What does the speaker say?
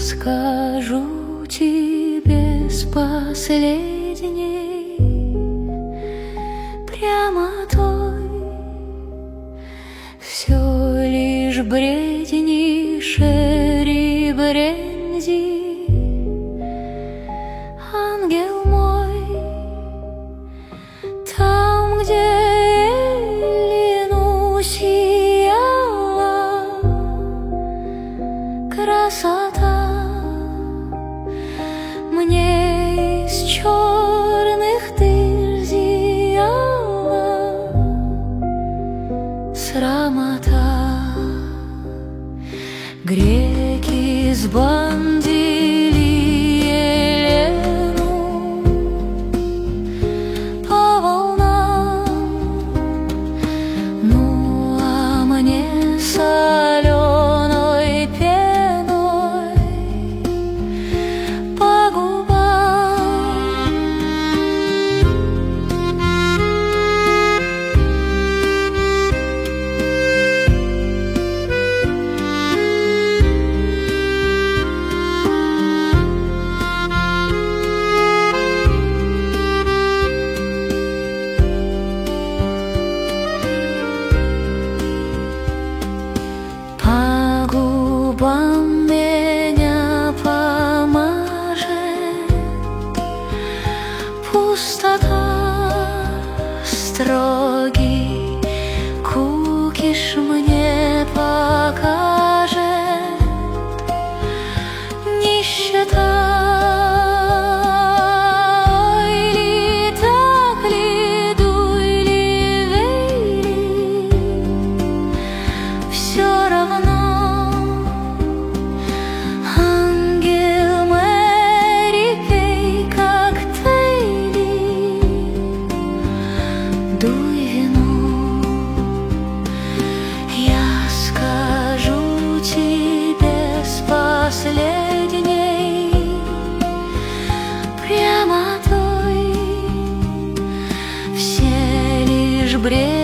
скажу тебе с последней прямотой: все лишь бредни, шери бренди, ангел мой. Там, где Эллину сияла красота, мне из черных дыр зияла срамота. Греки сбандили Елену по волнам, ну а мне соленой пеной по губам. По губам меня помажет пустота, строгий кукиш мне покажет нищета. Или так ли, дуй ли, вей ли, все равно. Ангел Мэри, пей коктейли, дуй вино. Я скажу тебе с последней прямотой: все лишь бред.